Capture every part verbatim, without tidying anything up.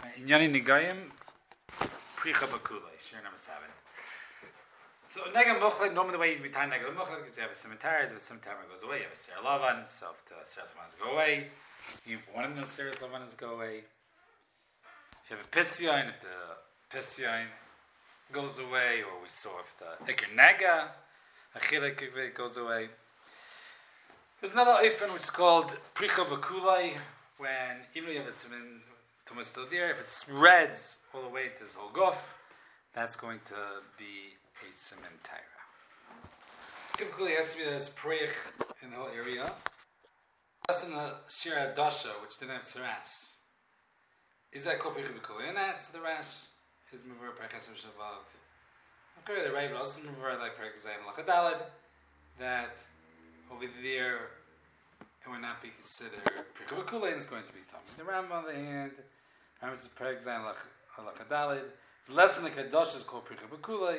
In Yoni Nigayim, Pricha Bakulei, share number seven. So Negam Mochlet, normally the way you time Negam Mochlet is you have a cemetery, if a cemetery goes away, you have a Sarah Lavan, so if the Sarah Lavan is go away, you have one of the Sarah Lavan is go away. If you have a Pisyain, if the Pisyain goes away, or we saw if the Iker Nega, a Chilek goes away. There's another Eifin which is called Pricha Bakulei, when even if you have a semen Tumah still there, if it spreads all the way to his whole guf, that's going to be a cemetery. Typically, it has to be that it's preich in the whole area. That's in the Shira Dasha, which didn't have saras. Is that called Pricha Bakulei? And that's the Rash is Mavur Perchas Shavav. Okay, the Rav also is Mavur like Perchas Zayin Lachadalad, that over there it would not be considered Pricha Bakulei, and it's going to be Tommy. The Rambam, on the hand, Rambam is Perek Zayin Lachadalid. The lesson of Kadosh is called Pricha Bakulei.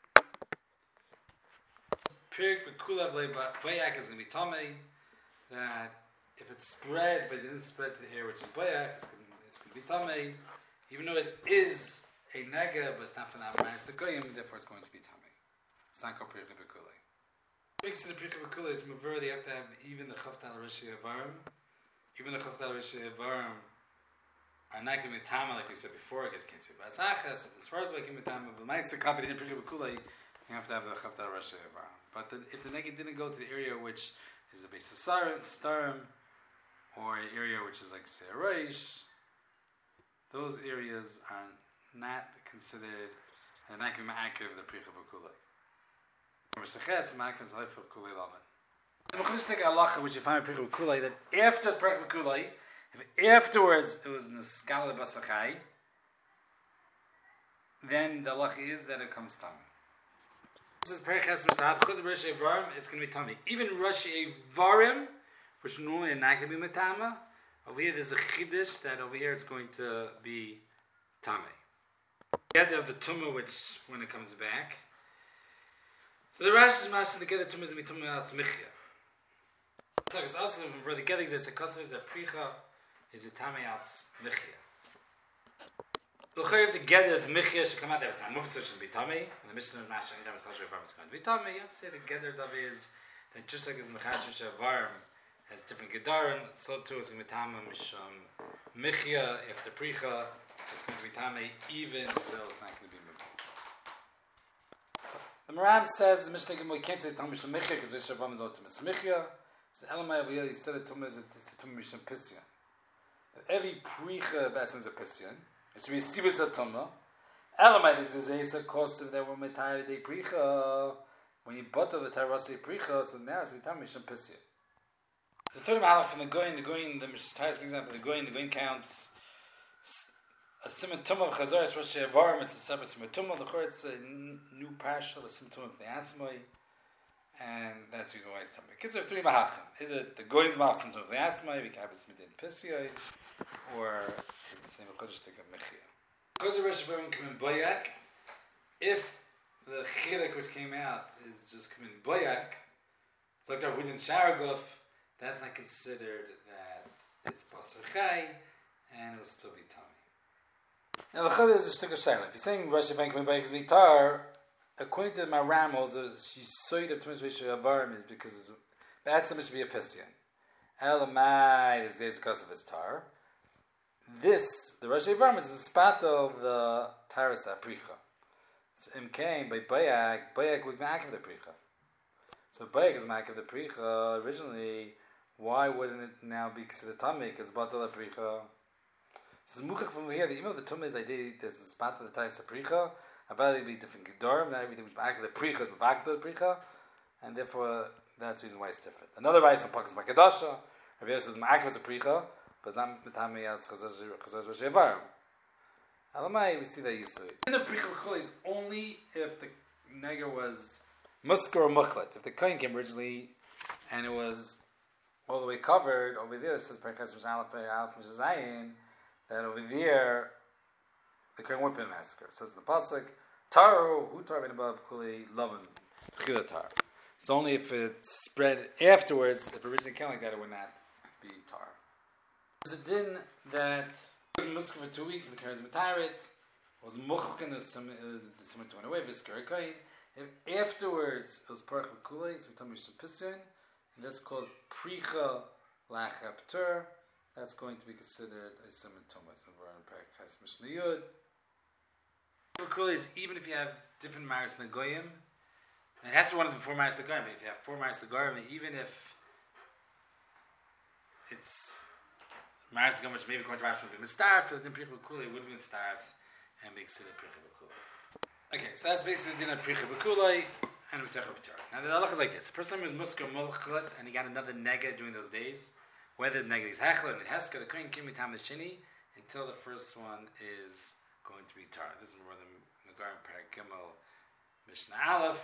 Perek Bakulei Bayak is going to be Tommy. That if it's spread, but it didn't spread to the air, which is Bayak, it's going, it's going to be Tommy. Even though it is a Nega, but it's not for the Amaris, the Goyim, therefore it's going to be Tommy. It's not called Pricha Bakulei. Makes it a Pricha Bakulei is Mavur, they have to have even the Chavtal Rishi Avarim. Even the Chavtal Rishi Avarim are not going to be Tama, like we said before, I guess you can't say Basachas. As far as like in Tama, but might say copy in Pricha Bakulei, you have to have the Chavtal Rishi Avarim. But the, if the Nega didn't go to the area which is a base of Starim, or an area which is like Seiraish, those areas are not considered, and not going to be active the Pricha Bakulei. The Mechushtik Halacha, which you find in Pricha Bakulei, that after Pricha Bakulei, if afterwards it was in the Skala Basachai, then the halacha is that it comes tummy. This is Perichas Mishtahat. Because of Rashi Avarim, it's going to be tummy. Even Rashi Avarim, which normally are not going to be Matama, over here there's a Chiddush that over here it's going to be tummy. The end of the Tumah, which when it comes back. So the Rashi is mashing the Gedder Tumah is going to be Tumah al Tzmichya. So it's also for the Gedder exists, the custom is that Pricha is the Tumah al Tzmichya. L'chayv the Gedder is Michya should come out there. It's not Mufsa should be Tumah. And the Mishnah is mashing anytime it's Chashuv Avarim is going to be Tumah. You have to say the Gedder Dav is that just like as Mechashuv Avarim has different Gedarim, so too it's going to be Tumah Misham Michya after Pricha. It's going to be Tumah even though it's not going to be Mufsa. The Maram says the Mishnah Gemara can't say Tumah Misham Michya because Rish Avarim is not Tumah Smichya. So the Elamai over here he said that Tumah is a Tumah Misham Pisyan. Every Pricha Batson is a Pisyan. It should be Sibus Tumah. Elamai this is a course if they were Metayr de Pricha. When you butter the Tarasi Pricha, so now it's a Tumah Misham Pisyan. The third halach from the Goyin, the Goyin, the Mishnah for example, the Goyin, the Goyin counts a Simon Tumah of Chazaris Rosh Avarim, it's a separate Simon Tumah. The Chor, it's a new partial, a Simon Tumah of the Atzmai, and that's the reason why it's Tumah. Kids are three Mahachim. Is it the Goyin's Mahach Simon Tumah of the Atzmai, we can have a Simon Pisiyai, or it's the Mechodesh Tek of Mechia. Because the Rosh Avarim come in Boyak, if the Chilek which came out is just come in Boyak, it's like the Arvudin Sharaguf, that's not considered that it's Basar Chai, and it will still be Tumah. Now the Chilek is a shtick of Shaila. If you're saying Rosh Avarim coming Boyak is Litar, according to my Ramo, the Yisoid of Tumas Rosh Avarim is because that's supposed to be a Pisyan. Elamai is the because of its tar. This, the Rosh Avarim, is the spot of the Taras Apricha. So Im came by Boyak, Boyak would make of the Pricha. So Boyak is make of the Pricha. Originally, why wouldn't it now be considered Tumah? Because Batal Apricha. This is Muchach from here. The email of the Tumah is I did there's a spot of the Taras Apricha. About it be different Gedorim. Not everything was back to the Pricha is back to the Pricha, and therefore that's the reason why it's different. Another rice on Pakas Makadasha. Rav Yosef was Ma'akev as a Pricha, but not Mitami as Chazaz Rosh Avarim. Alamai, we see that Yisui. The Pricha B'Kul is only if the Neger was Musker or Muchlet. If the Kohen came originally and it was all the way covered, over there it says Perkas Mishal Alp Mishazayin, that over there the Kohen would be a massacre. It says in the Pasuk, Taru, Hu Tar Ben Abba B'Kuli, Lovin, Chila Tar. It's only if it spread afterwards, if it originally came like that, it would not be tar. There's a din that He was musk for two weeks, the Karis Matarit, was Muchkin, the summer to went away, Viskarakain. Afterwards, it was Parach Bakulei, it's Mitam Yisham Piston, and that's called Pricha Lachaptur. That's going to be considered a Simon Thomas. And we're on Parach Chas Mishnah Yud. Bakulei is even if you have different Maris Nagoyim, and it has to be one of the four Maris Nagoyim, if you have four Maris Nagoyim, even if it's Maris Nagoyim, which maybe according to Rashi would be Mitzdarf, then Pricha Bakulei would be Mitzdarf and makes it a Pricha Bakulei. Okay, so that's basically the din of Pricha Bakulei and Mitecha B'Torah. Now the halach is like this: a person who is musker mulchlet and he got another nega during those days, whether the nega is hechler and heska, the kohen kim mitam shini until the first one is going to be tar. This is more than Nagarim Perek Gimel Mishnah Aleph.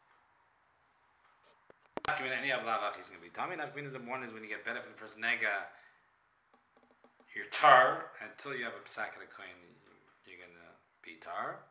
Any of lavach is going to be tummy. Now, one is when you get better from the first nega, you're tar until you have a psak of the kohen, you're going to be tar.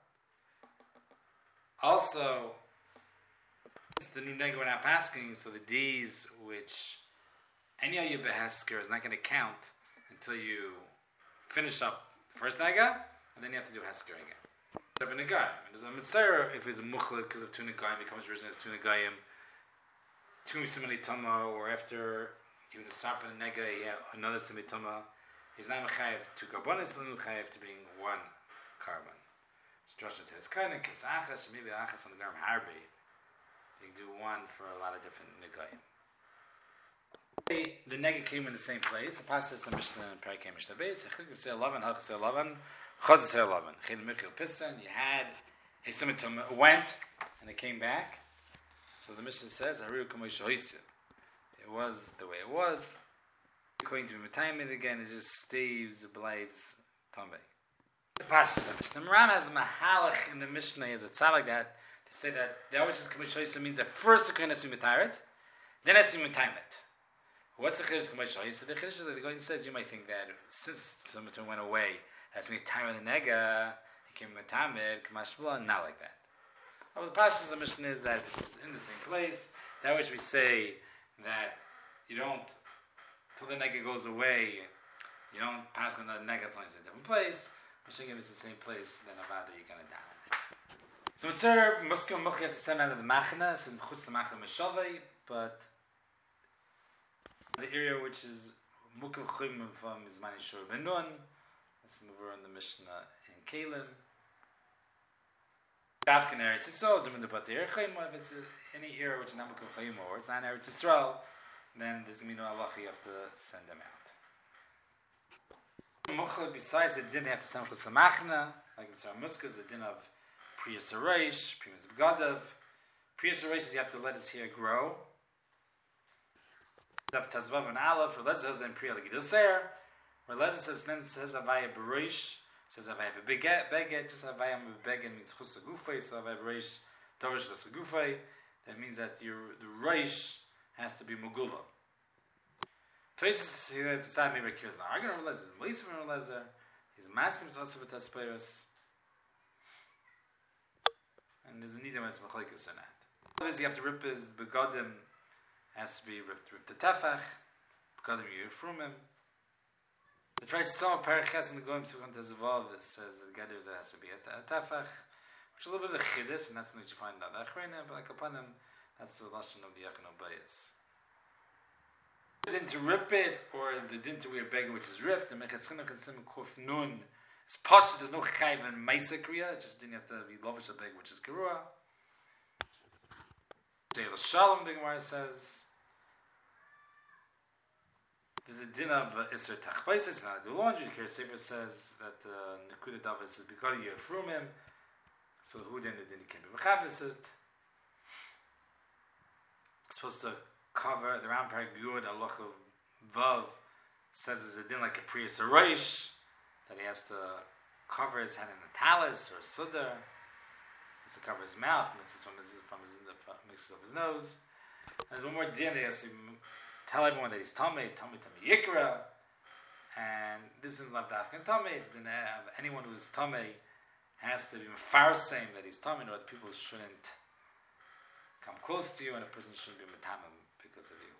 Also, the new nega we're not passing, so the D's, which any of your behesker is not going to count until you finish up the first nega, and then you have to do hesker again. Seven negayim. And there's a mitzvah if it's a muchlet because of two negayim, becomes originally as two negayim, two simili tama, or after he was a stop for the nega, he had another simili tama. He's not mechayev two karbonis, and mechayev to being one carbon. Joshua to his kind of case achas, maybe achas on the garm harbi. You can do one for a lot of different negayim. The nega came in the same place. The pasuk the Mishnah and Perek Mishnah Beis. Echad say eleven, halach say eleven, chaz say eleven. Chid michil pisan. You had a simitum went and it came back. So the Mishnah says haru kamosh hoisu. It was the way it was. According to Mitayim it again, it just staves, blaves, tombe. The Maram has a mahalach in the Mishnah as a tzaddik that to say that the always just kamosh means that first the kohen has to be mitaret, then has to be mitaymet. What's the chiddush kamosh? So the chiddush is that the Kohen says you might think that since someone went away, has to be time the nega, he came mitamet, kamashvla, not like that. Well, the pashas of the Mishnah is that it's in the same place. That which we say that you don't till the nega goes away, you don't pass on the nega, it's only in a different place. If it's the same place, then Avada you're going to die. So it's a Muskim Mukh, you have to send out of the Machna, it's in Chutz the Machna Meshavei, but the area which is Mukil Chum from Mizmani Shur Benun, that's over in the Mishnah in Kalim. Dafkin Eretz Yisrael, Dumin the Batir Chayim, if it's any area which is not Mukil Chayim or it's not Eretz Yisrael, then there's going to be no halacha, you have to send them out. Muchla, besides the din, they have to send chutz machna, like Mitzvah Muska, the din of Priyas Areish, Priyas B'Gadav. Priyas Areish is you have to let his hair grow. Dav Tazvav and Aleph, Releza says in Priya L'Gidil Seir. Releza says, then it says Avaya B'Reish, says Avaya B'Beget, Beget, just Avaya B'Beget means chutz Gufay, so Avaya B'Reish, Tovish chutz Gufay. That means that your, the Reish has to be Megula. Toisus, he has decided maybe Akira's not arguing over Lezer, Moisef and Lezer, he's masking himself with Tasperos, and there's a need to make Machlekes or not. Obviously, you have to rip his Begodim, has to be ripped, ripped the Tefach, Begodim you from him. The Trice Soma Paraches and the Goim Sivon Tezvav, it says that the Gedder has to be a Tefach, which is a little bit of a Chiddush, and that's what you find out. But like upon him, that's the Lashon of the Yachin Obayas. The din to rip it, or the din to wear beggar which is ripped, the mechatzchina consider kof nun. It's posh, there's no chayv and maisa kriya, it just didn't have to be lovish a beggar which is kirua. Say the shalom, the Gemara says. There's a din of uh, Isser Tachbaisis, not do laundry. The Sefer says that Nekuda uh, Davis is because you're from him, so who then the din can be mechavis it. It's supposed to cover the round parak yud aloch of vav says there's a din like a priyas areish that he has to cover his head in a talis or a sudar. He has to cover his mouth, mixes from his from his mixes of his nose. And there's one more din that he has to tell everyone that he's tamei, tamei tamei yikra, and this is not the Afghan tamei. It's the din of anyone who is tamei has to be mefarsem that he's tamei, or the people shouldn't come close to you, and a person shouldn't be metamim because of you.